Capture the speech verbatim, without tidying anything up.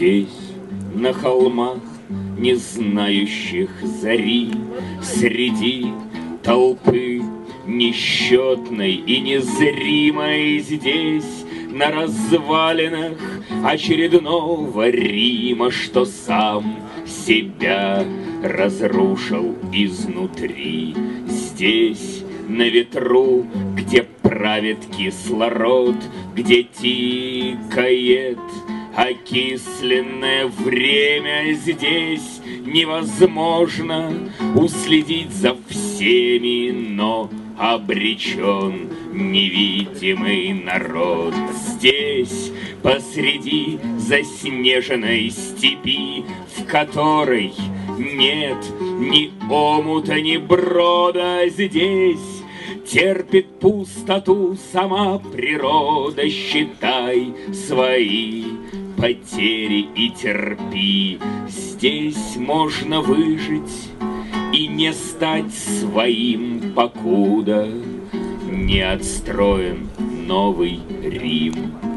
Здесь, на холмах, не знающих зари, среди толпы несчетной и незримой, здесь, на развалинах очередного Рима, что сам себя разрушил изнутри. Здесь, на ветру, где правит кислород, где тикает окисленное время, здесь невозможно уследить за всеми, но обречен невидимый народ. Здесь, посреди заснеженной степи, в которой нет ни омута, ни брода, здесь терпит пустоту сама природа. Считай свои потери и терпи. Здесь можно выжить и не стать своим, покуда не отстроен новый Рим.